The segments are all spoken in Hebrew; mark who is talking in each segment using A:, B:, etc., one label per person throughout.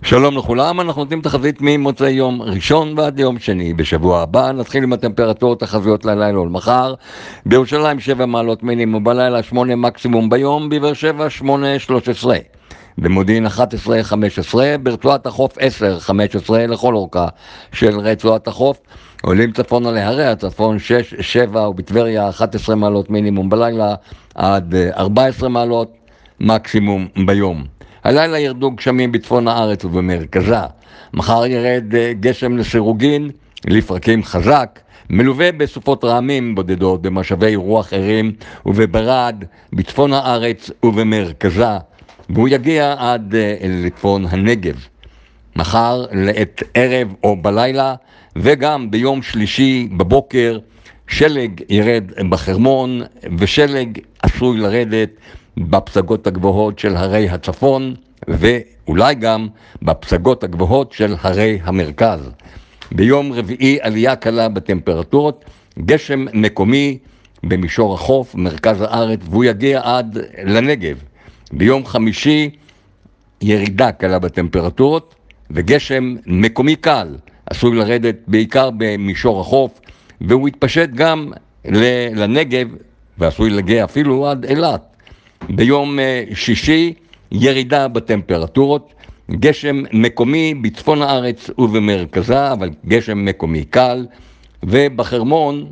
A: שלום לכולם, אנחנו נותנים תחזית ממוצאי יום ראשון ועד יום שני. בשבוע הבא נתחיל עם הטמפרטורות החזויות ללילה ולמחר. בירושלים 7 מעלות מינימום בלילה, 8 מקסימום ביום, בבאר שבע 8-13. במודיעין 11-15, ברצועת החוף 10-15 לכל אורכה של רצועת החוף. עולים צפונה להרי הצפון 6-7 ובטבריה 11 מעלות מינימום בלילה עד 14 מעלות מקסימום ביום. הלילה ירדו גשמים בצפון הארץ ובמרכזה. מחר ירד גשם לסירוגין, לפרקים חזק, מלווה בסופות רעמים בודדות במשאבי רוח ערים ובברד בצפון הארץ ובמרכזה, והוא יגיע עד לצפון הנגב. מחר לעת ערב או בלילה וגם ביום שלישי בבוקר שלג ירד בחרמון, ושלג עשוי לרדת בפסגות הגבוהות של הרי הצפון ואולי גם בפסגות הגבוהות של הרי המרכז. ביום רביעי עלייה קלה בטמפרטורות, גשם מקומי במישור החוף, מרכז הארץ, והוא יגיע עד לנגב. ביום חמישי ירידה קלה בטמפרטורות וגשם מקומי קל עשוי לרדת בעיקר במישור החוף, והוא יתפשט גם לנגב ועשוי להגיע אפילו עד אילת. ביום שישי ירידה בטמפרטורות, גשם מקומי בצפון הארץ ובמרכזה, אבל גשם מקומי קל, ובחרמון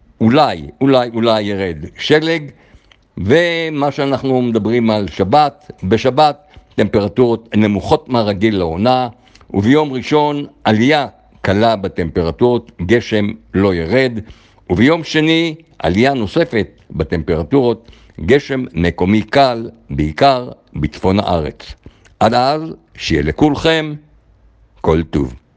A: אולי ירד שלג. ומה שאנחנו מדברים על שבת, בשבת טמפרטורות נמוכות מהרגיל לעונה, וביום ראשון עלייה קלה בטמפרטורות, גשם לא ירד, וביום שני עלייה נוספת בטמפרטורות, גשם מקומי קל, בעיקר בצפון הארץ. עד אז, שיהיה לכולכם כל טוב.